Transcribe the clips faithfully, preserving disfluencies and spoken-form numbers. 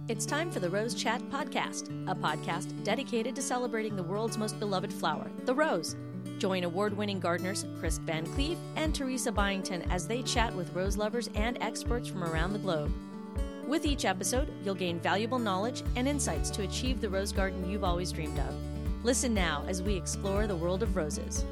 It's time for the Rose Chat Podcast, a podcast dedicated to celebrating the world's most beloved flower, the rose. Join award-winning gardeners Chris Van Cleef and Teresa Byington as they chat with rose lovers and experts from around the globe. With each episode, you'll gain valuable knowledge and insights to achieve the rose garden you've always dreamed of. Listen now as we explore the world of roses.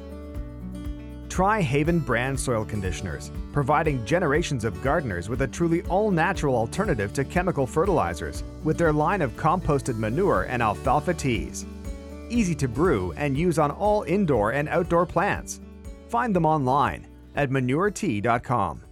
Try Haven brand soil conditioners, providing generations of gardeners with a truly all-natural alternative to chemical fertilizers with their line of composted manure and alfalfa teas. Easy to brew and use on all indoor and outdoor plants. Find them online at manure tea dot com.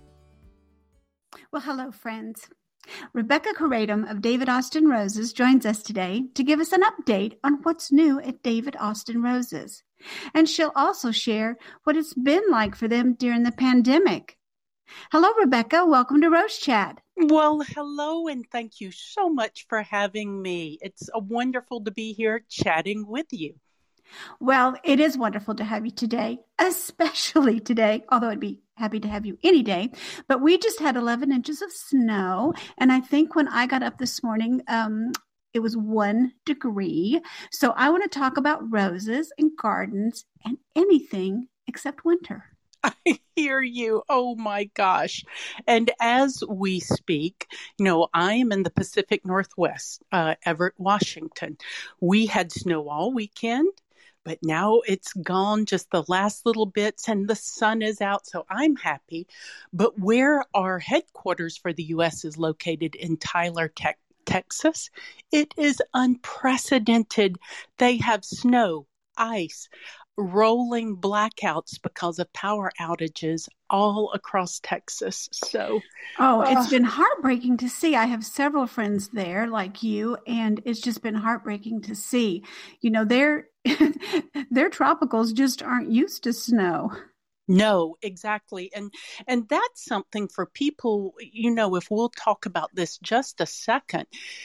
Well, hello, friends. Rebecca Corradum of David Austin Roses joins us today to give us an update on what's new at David Austin Roses. And she'll also share what it's been like for them during the pandemic. Hello, Rebecca. Welcome to Rose Chat. Well, hello, and thank you so much for having me. It's a wonderful to be here chatting with you. Well, it is wonderful to have you today, especially today, although I'd be happy to have you any day. But we just had eleven inches of snow, and I think when I got up this morning, um, it was one degree. So I want to talk about roses and gardens and anything except winter. I hear you. Oh my gosh. And as we speak, you know, I am in the Pacific Northwest, uh, Everett, Washington. We had snow all weekend, but now it's gone just the last little bits and the sun is out. So I'm happy. But where our headquarters for the U S is located in Tyler, Texas, Texas, it is unprecedented. They have snow, ice, rolling blackouts because of power outages all across Texas. So, oh, it's uh, been heartbreaking to see. I have several friends there like you, and it's just been heartbreaking to see. You know, their their tropicals just aren't used to snow. No, exactly. And and that's something for people, you know, if we'll talk about this just a second.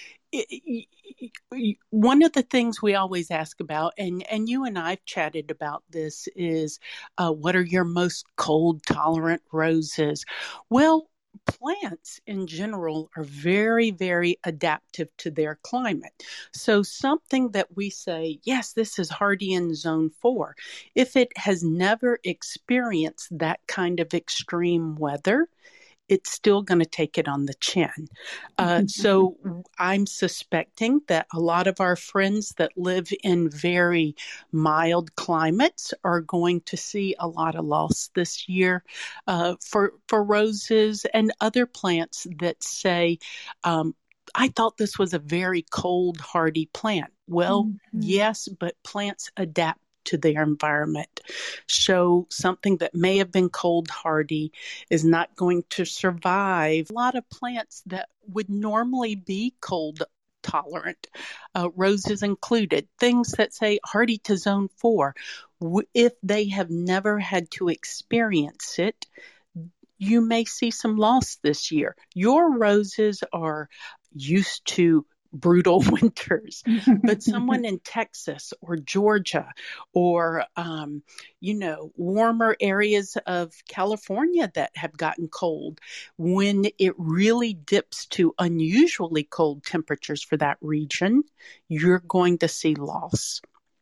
It, it, one of the things we always ask about, and, and you and I've chatted about this, is uh, what are your most cold tolerant roses? Well, plants in general are very, very adaptive to their climate. So something that we say, yes, this is hardy in zone four. If it has never experienced that kind of extreme weather, it's still going to take it on the chin. Uh, so I'm suspecting that a lot of our friends that live in very mild climates are going to see a lot of loss this year uh, for, for roses and other plants that say, um, I thought this was a very cold, hardy plant. Well, mm-hmm. yes, but plants adapt to their environment. So something that may have been cold hardy is not going to survive. A lot of plants that would normally be cold tolerant, uh, roses included, things that say hardy to zone four, w- if they have never had to experience it, you may see some loss this year. Your roses are used to brutal winters, but someone in Texas or Georgia or, um, you know, warmer areas of California that have gotten cold, when it really dips to unusually cold temperatures for that region, you're going to see loss.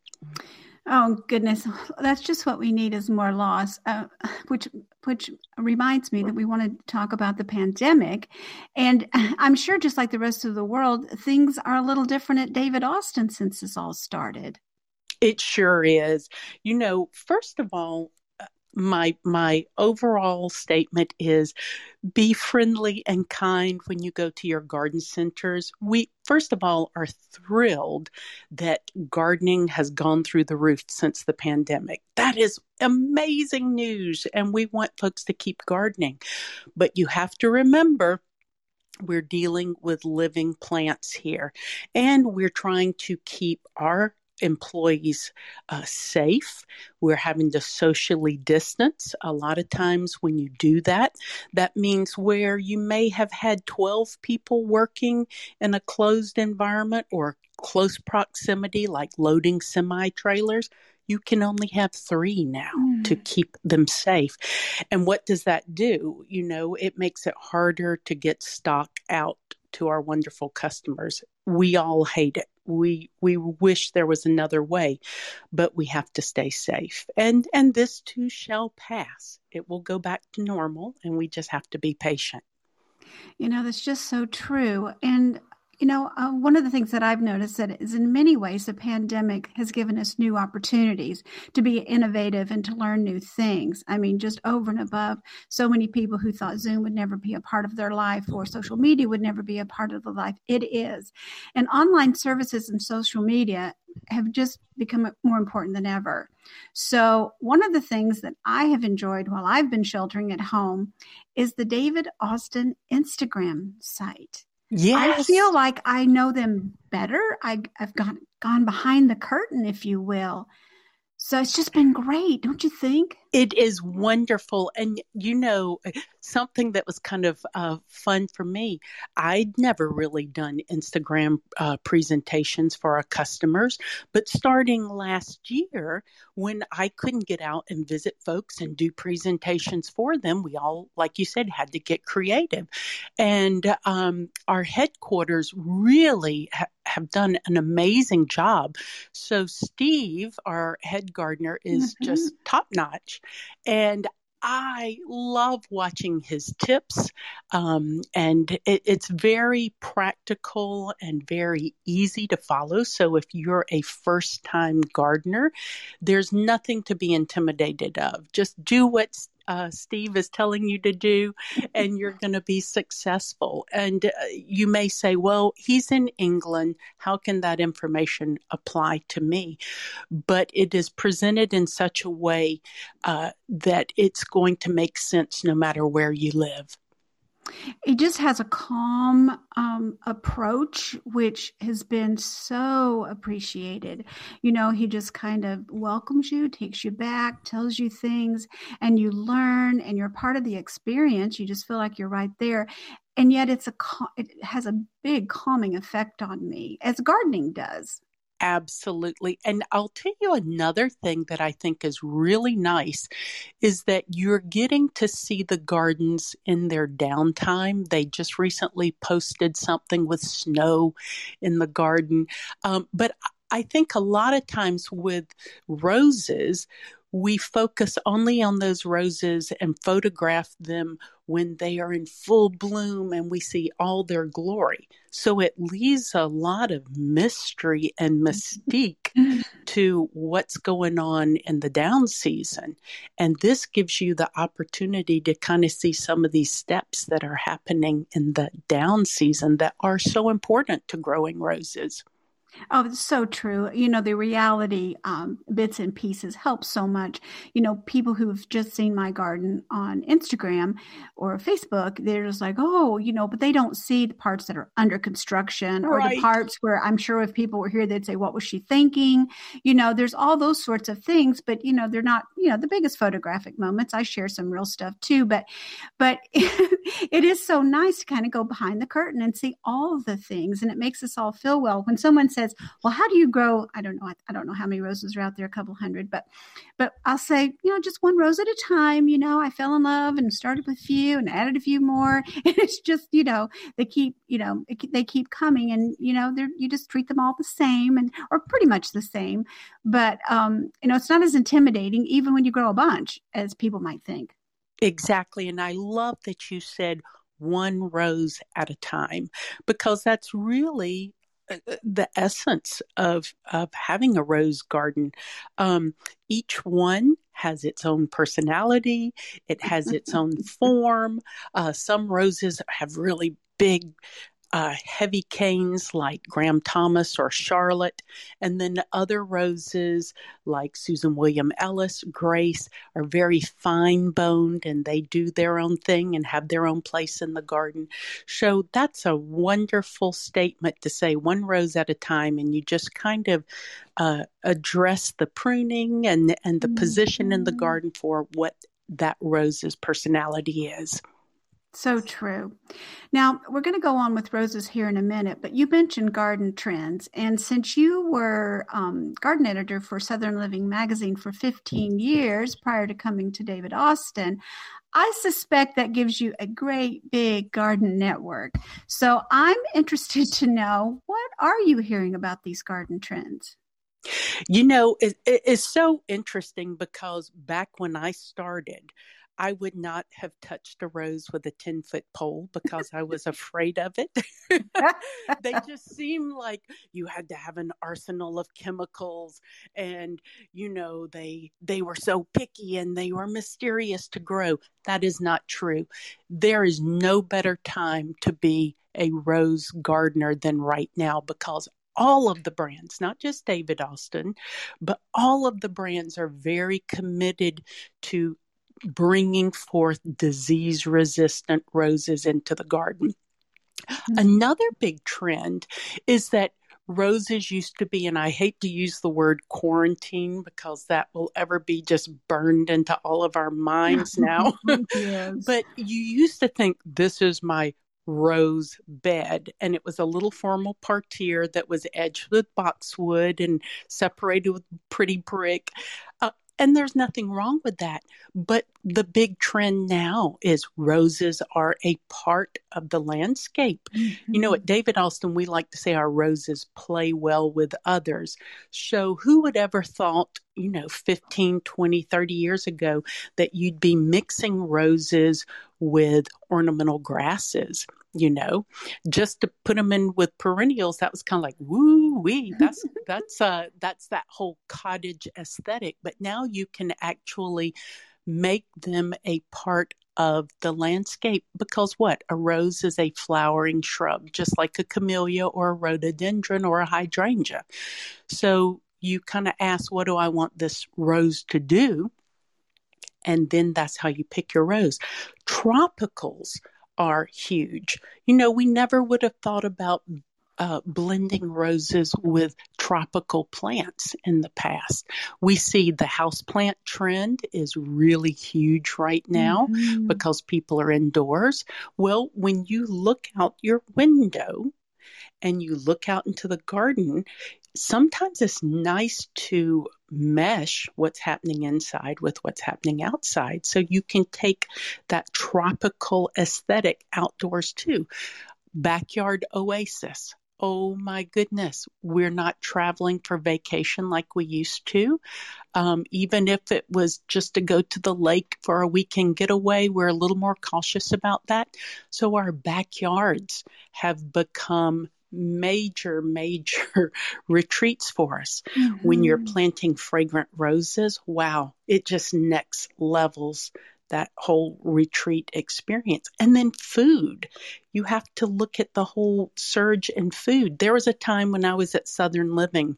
Oh, goodness. That's just what we need is more loss, uh, which which reminds me that we want to talk about the pandemic. And I'm sure just like the rest of the world, things are a little different at David Austin since this all started. It sure is. You know, first of all, my my overall statement is be friendly and kind when you go to your garden centers. We, first of all, are thrilled that gardening has gone through the roof since the pandemic. That is amazing news, and we want folks to keep gardening. But you have to remember, we're dealing with living plants here, and we're trying to keep our employees uh, safe. We're having to socially distance. A lot of times when you do that, that means where you may have had twelve people working in a closed environment or close proximity, like loading semi-trailers, you can only have three now mm. to keep them safe. And what does that do? You know, it makes it harder to get stock out to our wonderful customers. We all hate it. We we wish there was another way, but we have to stay safe. And and this too shall pass. It will go back to normal, and we just have to be patient. You know, that's just so true. And You know, uh, one of the things that I've noticed that is in many ways the pandemic has given us new opportunities to be innovative and to learn new things. I mean, just over and above so many people who thought Zoom would never be a part of their life or social media would never be a part of their life. It is. And online services and social media have just become more important than ever. So one of the things that I have enjoyed while I've been sheltering at home is the David Austin Instagram site. Yes. I feel like I know them better. I, I've gone, gone behind the curtain, if you will. So it's just been great, don't you think? It is wonderful. And, you know, something that was kind of uh, fun for me, I'd never really done Instagram uh, presentations for our customers. But starting last year, when I couldn't get out and visit folks and do presentations for them, we all, like you said, had to get creative. And um, our headquarters really ha- have done an amazing job. So Steve, our head gardener, is mm-hmm. just top notch. And I love watching his tips, um, and it, it's very practical and very easy to follow. So if you're a first-time gardener, there's nothing to be intimidated of. Just do what uh, Steve is telling you to do, and you're going to be successful. And uh, you may say, well, he's in England. How can that information apply to me? But it is presented in such a way uh, that it's going to make sense no matter where you live. It just has a calm um, approach, which has been so appreciated. You know, he just kind of welcomes you, takes you back, tells you things, and you learn, and you're part of the experience. You just feel like you're right there. And yet it's a it has a big calming effect on me, as gardening does. Absolutely. And I'll tell you another thing that I think is really nice is that you're getting to see the gardens in their downtime. They just recently posted something with snow in the garden. Um, but I think a lot of times with roses, we focus only on those roses and photograph them when they are in full bloom and we see all their glory. So it leaves a lot of mystery and mystique to what's going on in the down season. And this gives you the opportunity to kind of see some of these steps that are happening in the down season that are so important to growing roses. Oh, it's so true. You know, the reality um, bits and pieces help so much. You know, people who've just seen my garden on Instagram or Facebook, they're just like, oh, you know, but they don't see the parts that are under construction right. or the parts where I'm sure if people were here, they'd say, what was she thinking? You know, there's all those sorts of things, but, you know, they're not, you know, the biggest photographic moments. I share some real stuff too, but, but it is so nice to kind of go behind the curtain and see all of the things. And it makes us all feel well. When someone says, well, how do you grow? I don't know. I don't know how many roses are out there, a couple hundred, but, but I'll say, you know, just one rose at a time. You know, I fell in love and started with a few and added a few more. And it's just, you know, they keep, you know, they keep coming and, you know, they're, you just treat them all the same and, or pretty much the same. But, um, you know, it's not as intimidating, even when you grow a bunch, as people might think. Exactly. And I love that you said one rose at a time, because that's really the essence of of having a rose garden. Um, each one has its own personality. It has its own form. Uh, some roses have really big, uh, heavy canes like Graham Thomas or Charlotte. And then other roses like Susan William Ellis, Grace, are very fine-boned and they do their own thing and have their own place in the garden. So that's a wonderful statement to say one rose at a time, and you just kind of uh, address the pruning and, and the mm-hmm. position in the garden for what that rose's personality is. So true. Now, we're going to go on with roses here in a minute, but you mentioned garden trends. And since you were um, garden editor for Southern Living magazine for fifteen years prior to coming to David Austin, I suspect that gives you a great big garden network. So I'm interested to know, what are you hearing about these garden trends? You know, it, it, it's so interesting because back when I started, I would not have touched a rose with a ten foot pole because I was afraid of it. They just seemed like you had to have an arsenal of chemicals, and, you know, they, they were so picky and they were mysterious to grow. That is not true. There is no better time to be a rose gardener than right now, because all of the brands, not just David Austin, but all of the brands are very committed to bringing forth disease-resistant roses into the garden. Mm-hmm. Another big trend is that roses used to be, and I hate to use the word quarantine because that will ever be just burned into all of our minds now. Yes. But you used to think, this is my rose bed, and it was a little formal parterre that was edged with boxwood and separated with pretty brick. Uh, and there's nothing wrong with that. But the big trend now is roses are a part of the landscape. Mm-hmm. You know, at David Austin, we like to say our roses play well with others. So who would ever thought, you know, fifteen, twenty, thirty years ago that you'd be mixing roses with ornamental grasses, you know, just to put them in with perennials? That was kind of like, woo wee, that's, that's, uh, that's that whole cottage aesthetic. But now you can actually make them a part of the landscape, because what? A rose is a flowering shrub, just like a camellia or a rhododendron or a hydrangea. So you kind of ask, what do I want this rose to do? And then that's how you pick your rose. Tropicals are huge. You know, we never would have thought about uh, blending roses with tropical plants in the past. We see the houseplant trend is really huge right now mm-hmm. because people are indoors. Well, when you look out your window and you look out into the garden, sometimes it's nice to mesh what's happening inside with what's happening outside, so you can take that tropical aesthetic outdoors too. Backyard oasis. Oh my goodness, we're not traveling for vacation like we used to. Um, even if it was just to go to the lake for a weekend getaway, we're a little more cautious about that. So our backyards have become major, major retreats for us. Mm-hmm. When you're planting fragrant roses, wow, it just next levels that whole retreat experience. And then food. You have to look at the whole surge in food. There was a time when I was at Southern Living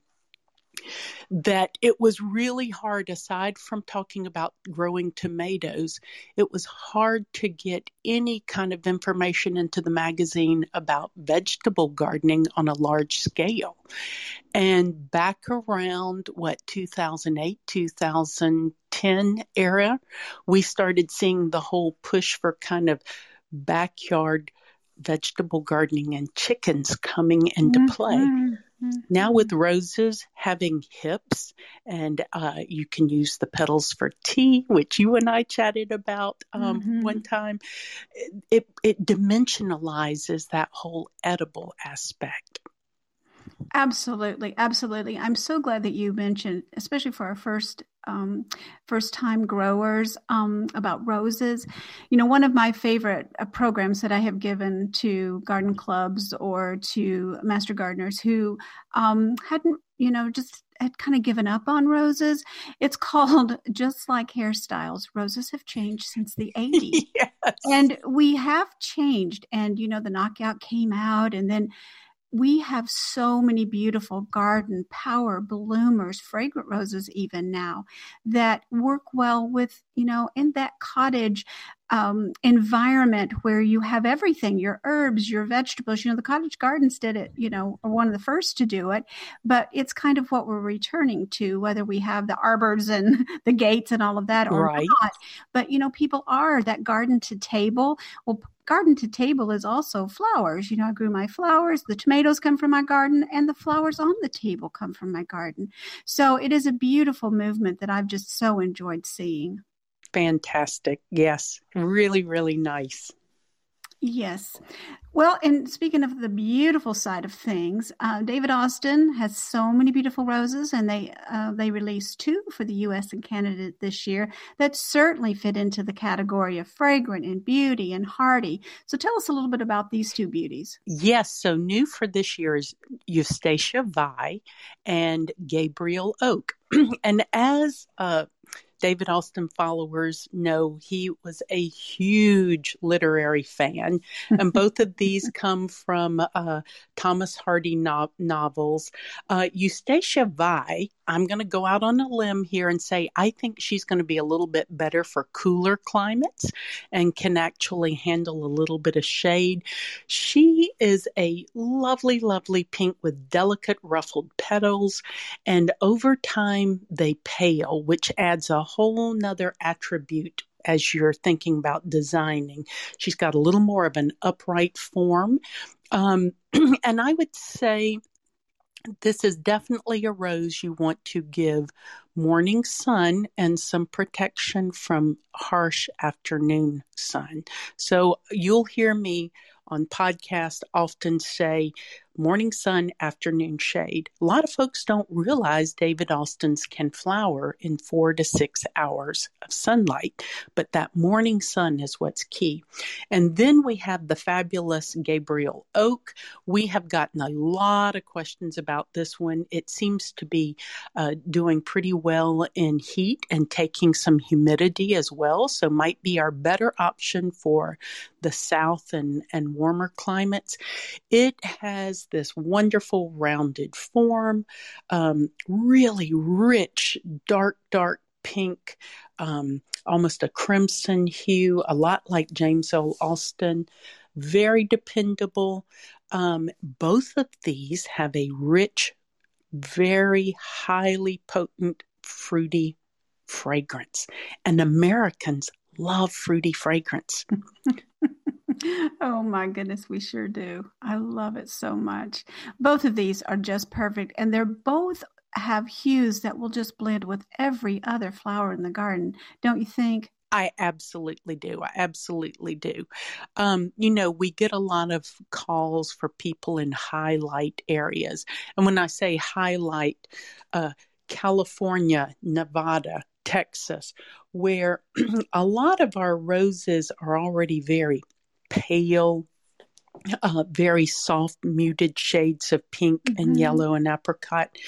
that it was really hard, aside from talking about growing tomatoes, it was hard to get any kind of information into the magazine about vegetable gardening on a large scale. And back around, what, two thousand eight, two thousand ten era, we started seeing the whole push for kind of backyard vegetable gardening and chickens coming into mm-hmm. play. Mm-hmm. Now with roses having hips, and uh, you can use the petals for tea, which you and I chatted about um, mm-hmm. one time, it, it dimensionalizes that whole edible aspect. Absolutely. Absolutely. I'm so glad that you mentioned, especially for our first um, first time growers, um, about roses. You know, one of my favorite uh, programs that I have given to garden clubs or to master gardeners who um, hadn't, you know, just had kind of given up on roses. It's called Just Like Hairstyles. Roses have changed since the eighties. Yes. And we have changed. And, you know, the knockout came out, and then we have so many beautiful garden power bloomers, fragrant roses even now, that work well with, you know, in that cottage um, environment where you have everything, your herbs, your vegetables. You know, the cottage gardens did it, you know, are one of the first to do it, but it's kind of what we're returning to, whether we have the arbors and the gates and all of that or right. not. But, you know, people are that garden to table. Well, garden to table is also flowers. You know, I grew my flowers, the tomatoes come from my garden, and the flowers on the table come from my garden. So it is a beautiful movement that I've just so enjoyed seeing. fantastic. Yes, really, really nice. Yes. Well, and speaking of the beautiful side of things, uh, David Austin has so many beautiful roses, and they uh, they released two for the U S and Canada this year that certainly fit into the category of fragrant and beauty and hardy. So tell us a little bit about these two beauties. Yes, so new for this year is Eustacia Vi and Gabriel Oak. And as uh, David Austin followers know, he was a huge literary fan, and both of these come from uh, Thomas Hardy no- novels. Uh, Eustacia Vi, I'm going to go out on a limb here and say I think she's going to be a little bit better for cooler climates and can actually handle a little bit of shade. She is a lovely, lovely pink with delicate ruffled petals, and over time they pale, which adds a whole nother attribute as you're thinking about designing. She's got a little more of an upright form. Um, and I would say this is definitely a rose you want to give morning sun and some protection from harsh afternoon sun. So you'll hear me on podcast often say morning sun, afternoon shade. A lot of folks don't realize David Austin's can flower in four to six hours of sunlight, but that morning sun is what's key. And then we have the fabulous Gabriel Oak. We have gotten a lot of questions about this one. It seems to be uh, doing pretty well in heat and taking some humidity as well, so might be our better option for the south and, and warmer climates. It has this wonderful rounded form, um, really rich, dark, dark pink, um, almost a crimson hue, a lot like James L. Austin, very dependable. Um, both of these have a rich, very highly potent, fruity fragrance. And Americans love fruity fragrance. Oh my goodness, we sure do. I love it so much. Both of these are just perfect, and they're both have hues that will just blend with every other flower in the garden, don't you think? I absolutely do. I absolutely do. Um, you know, we get a lot of calls for people in high light areas. And when I say high light, uh, California, Nevada, Texas, where a lot of our roses are already very pale, uh, very soft, muted shades of pink mm-hmm. and yellow and apricot.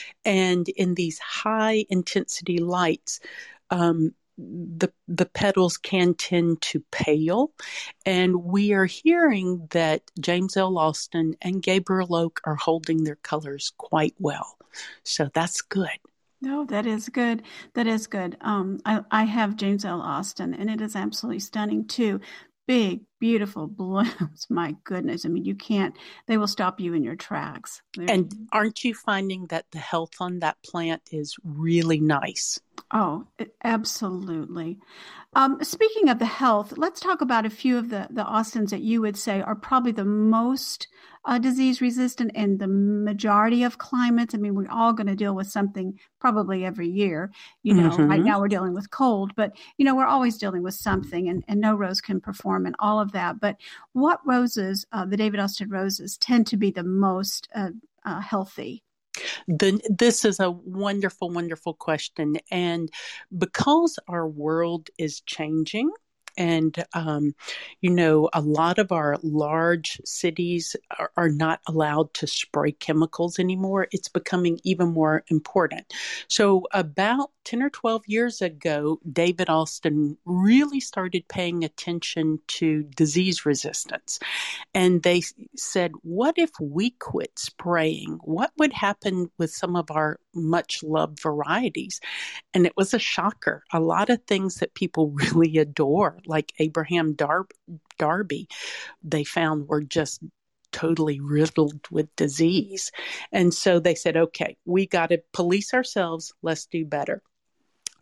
And in these high intensity lights, um, the the petals can tend to pale. And we are hearing that James L. Austin and Gabriel Oak are holding their colors quite well. So that's good. No, that is good. That is good. Um, I, I have James L. Austin, and it is absolutely stunning too. Big, beautiful blooms. My goodness. I mean, you can't, they will stop you in your tracks. They're, and aren't you finding that the health on that plant is really nice? Oh, absolutely. Um, speaking of the health, let's talk about a few of the, the Austins that you would say are probably the most uh, disease resistant in the majority of climates. I mean, we're all going to deal with something probably every year. You know, mm-hmm. right now we're dealing with cold, but, you know, we're always dealing with something, and, and no rose can perform in all of that. But what roses, uh, the David Austin roses, tend to be the most uh, uh, healthy? The, this is a wonderful, wonderful question. And because our world is changing, and, um, you know, a lot of our large cities are, are not allowed to spray chemicals anymore, it's becoming even more important. So about ten or twelve years ago, David Austin really started paying attention to disease resistance. And they said, what if we quit spraying? What would happen with some of our much loved varieties? And it was a shocker. A lot of things that people really adore, like Abraham Dar- Darby, they found were just totally riddled with disease. And so they said, okay, we got to police ourselves. Let's do better.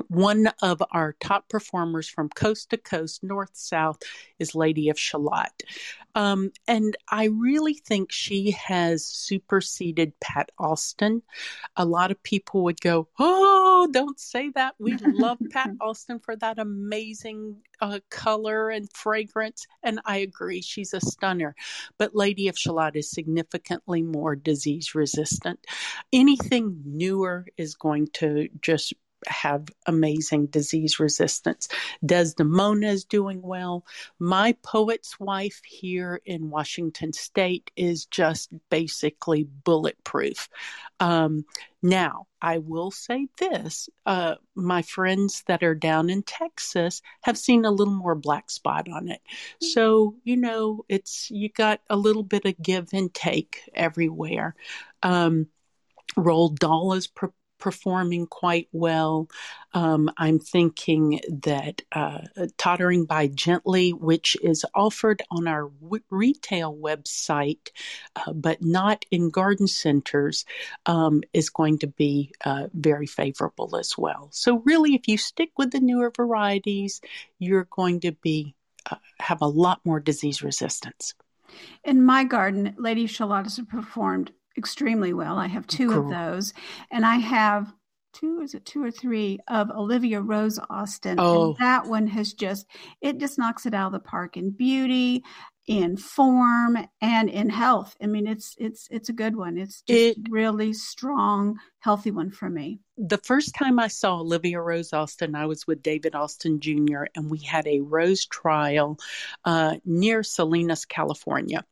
one of our top performers from coast to coast, north, south, is Lady of Shalott. Um, and I really think she has superseded Pat Austin. A lot of people would go, oh, don't say that. We love Pat Austin for that amazing uh, color and fragrance. And I agree, she's a stunner. But Lady of Shalott is significantly more disease resistant. Anything newer is going to just have amazing disease resistance. Desdemona is doing well. My Poet's Wife here in Washington State is just basically bulletproof. Um, now, I will say this, uh, my friends that are down in Texas have seen a little more black spot on it. So, you know, it's, you got a little bit of give and take everywhere. Um, Roald Dahl is pre- performing quite well. Um, I'm thinking that uh, Tottering by Gently, which is offered on our w- retail website, uh, but not in garden centers, um, is going to be uh, very favorable as well. So really, if you stick with the newer varieties, you're going to be uh, have a lot more disease resistance. In my garden, Lady Shalott has performed extremely well. I have two cool. of those, and I have two, is it two or three of Olivia Rose Austin. Oh. And that one has just, it just knocks it out of the park in beauty, in form, and in health. I mean, it's, it's, it's a good one. It's just it, really strong, healthy one for me. The first time I saw Olivia Rose Austin, I was with David Austin Junior, and we had a rose trial uh, near Salinas, California.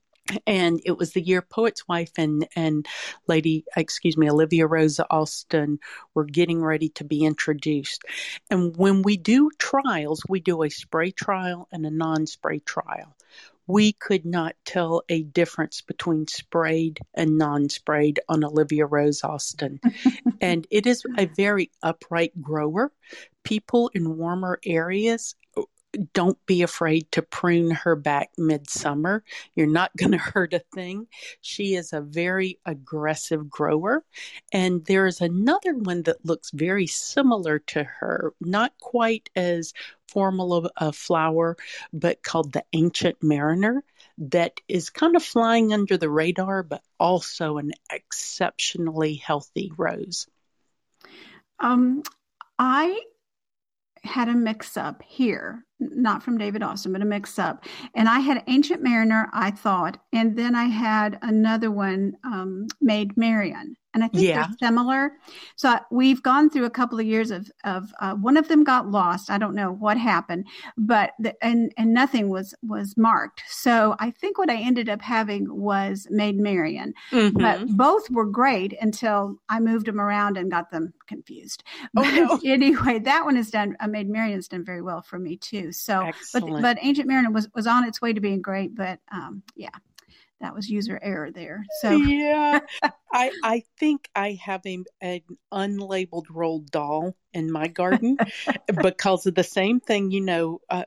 And it was the year Poet's Wife and, and Lady, excuse me, Olivia Rose Austin were getting ready to be introduced. And when we do trials, we do a spray trial and a non-spray trial. We could not tell a difference between sprayed and non-sprayed on Olivia Rose Austin. And it is a very upright grower. People in warmer areas, don't be afraid to prune her back midsummer. You're not going to hurt a thing. She is a very aggressive grower. And there is another one that looks very similar to her, not quite as formal of a flower, but called the Ancient Mariner, that is kind of flying under the radar, but also an exceptionally healthy rose. Um, I had a mix-up here, not from David Austin, but a mix-up. And I had Ancient Mariner, I thought, and then I had another one, um, Maid Marian. And I think yeah. they're similar. So we've gone through a couple of years of, of uh, one of them got lost. I don't know what happened, but the, and and nothing was was marked. So I think what I ended up having was Maid Marian. Mm-hmm. But both were great until I moved them around and got them confused. Oh, but no. Anyway, that one has done. Uh, Maid Marian's done very well for me too. So, Excellent. but but Ancient Mariner was was on its way to being great. But um, yeah. That was user error there. So yeah, I I think I have a, an unlabeled Roald Dahl in my garden because of the same thing. You know, uh,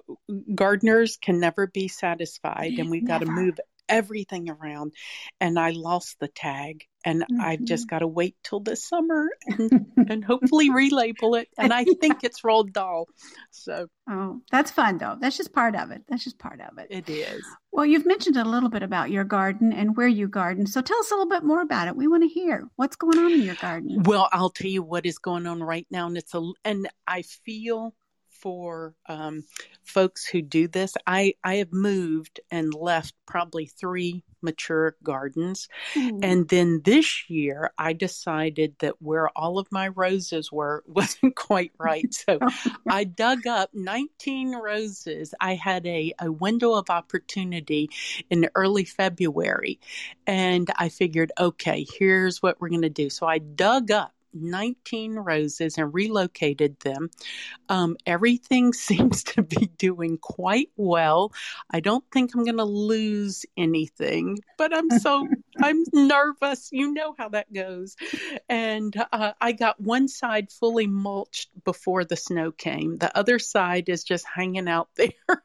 gardeners can never be satisfied, and we've got to move everything around. And I lost the tag, and mm-hmm. I've just got to wait till this summer and, and hopefully relabel it. And I think it's Roald Dahl. So, oh, that's fun though. That's just part of it. That's just part of it. It is. Well, you've mentioned a little bit about your garden and where you garden. So tell us a little bit more about it. We want to hear what's going on in your garden. Well, I'll tell you what is going on right now, and it's a and I feel for um, folks who do this. I, I have moved and left probably three mature gardens. Mm. And then this year I decided that where all of my roses were wasn't quite right. So I dug up nineteen roses. I had a, a window of opportunity in early February. And I figured, okay, here's what we're going to do. So I dug up nineteen roses and relocated them. Um, everything seems to be doing quite well. I don't think I'm going to lose anything, but I'm so, I'm nervous. You know how that goes. And uh, I got one side fully mulched before the snow came. The other side is just hanging out there.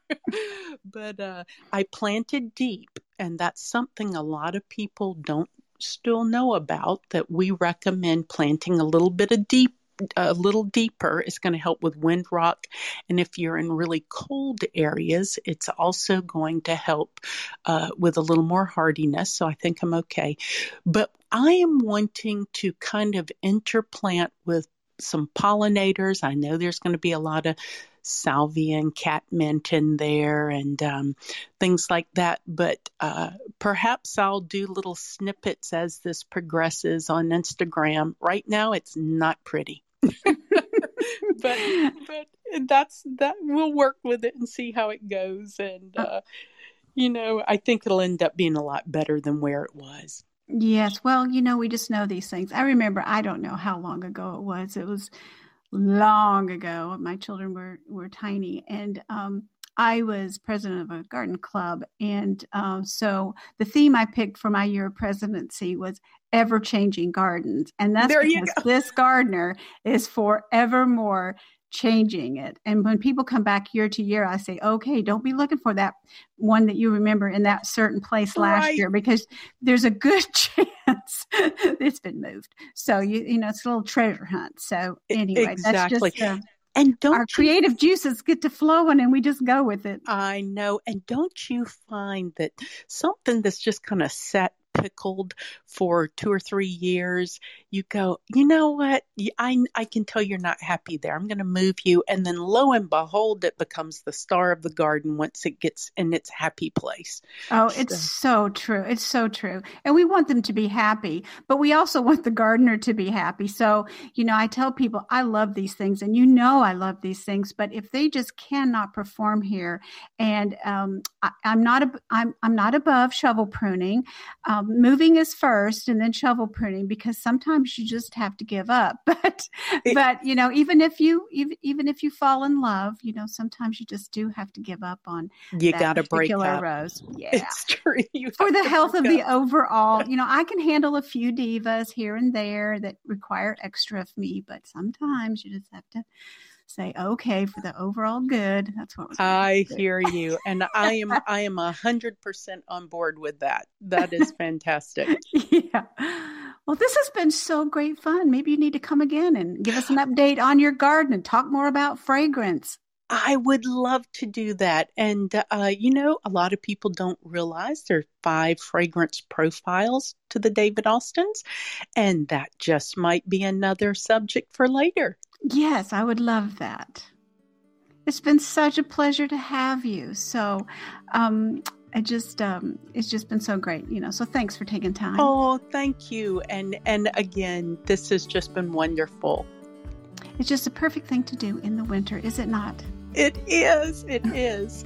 But uh, I planted deep, and that's something a lot of people don't still know about, that we recommend planting a little bit of deep a little deeper, it's going to help with windrock. And if you're in really cold areas, it's also going to help uh, with a little more hardiness. So I think I'm okay. But I am wanting to kind of interplant with some pollinators. I know there's going to be a lot of salvia and catmint in there and um, things like that. But uh, perhaps I'll do little snippets as this progresses on Instagram. Right now, it's not pretty. but but that's that. We'll work with it and see how it goes. And, uh, you know, I think it'll end up being a lot better than where it was. Yes. Well, you know, we just know these things. I remember, I don't know how long ago it was. It was long ago. My children were, were tiny. And um, I was president of a garden club. And um, so the theme I picked for my year of presidency was ever-changing gardens. And that's there because this gardener is forevermore changing it. And when people come back year to year, I say, okay, don't be looking for that one that you remember in that certain place last right. year, because there's a good chance it's been moved. So, you you know, it's a little treasure hunt. So anyway, exactly. that's just uh, and don't our you, creative juices get to flowing and we just go with it. I know. And don't you find that something that's just kind of set pickled for two or three years, you go, you know what? I, I can tell you're not happy there. I'm going to move you. And then lo and behold, it becomes the star of the garden once it gets in its happy place. Oh, it's so, so true. It's so true. And we want them to be happy, but we also want the gardener to be happy. So, you know, I tell people I love these things and you know I love these things, but if they just cannot perform here, and um, I, I'm not a, I'm I'm not above shovel pruning. Um, moving is first and then shovel pruning, because sometimes you just have to give up. But, it, but, you know, even if you, even, even if you fall in love, you know, sometimes you just do have to give up on you that gotta particular break up. rose. Yeah. It's true. You For the health of the up. overall, you know, I can handle a few divas here and there that require extra of me, but sometimes you just have to say, okay, for the overall good. That's what I hear you. And I am, I am a hundred percent on board with that. That is fantastic. Yeah. Well, this has been so great fun. Maybe you need to come again and give us an update on your garden and talk more about fragrance. I would love to do that. And, uh, you know, a lot of people don't realize there are five fragrance profiles to the David Austins, and that just might be another subject for later. Yes, I would love that. It's been such a pleasure to have you. So, um, I just, um, it's just been so great, you know, so thanks for taking time. Oh, thank you. And, and again, this has just been wonderful. It's just a perfect thing to do in the winter, is it not? It is. It is.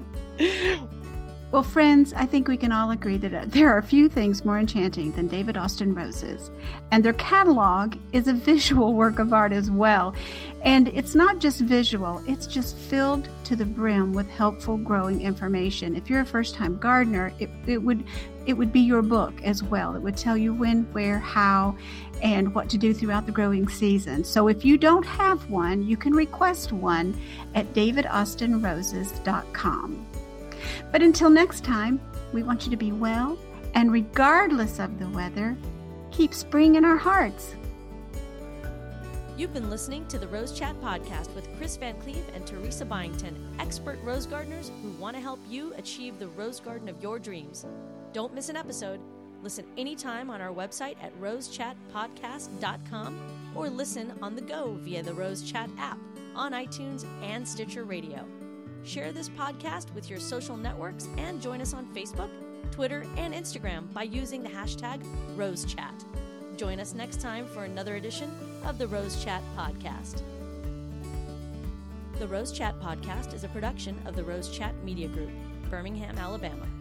Well, friends, I think we can all agree that there are few things more enchanting than David Austin roses. And their catalog is a visual work of art as well. And it's not just visual, it's just filled to the brim with helpful growing information. If you're a first-time gardener, it, it would it would be your book as well. It would tell you when, where, how, and what to do throughout the growing season. So if you don't have one, you can request one at david austin roses dot com. But until next time, we want you to be well, and regardless of the weather, keep spring in our hearts. You've been listening to the Rose Chat Podcast with Chris Van Cleve and Teresa Byington, expert rose gardeners who want to help you achieve the rose garden of your dreams. Don't miss an episode. Listen anytime on our website at rose chat podcast dot com or listen on the go via the Rose Chat app on iTunes and Stitcher Radio. Share this podcast with your social networks and join us on Facebook, Twitter, and Instagram by using the hashtag RoseChat. Join us next time for another edition of the Rose Chat Podcast. The Rose Chat Podcast is a production of the Rose Chat Media Group, Birmingham, Alabama.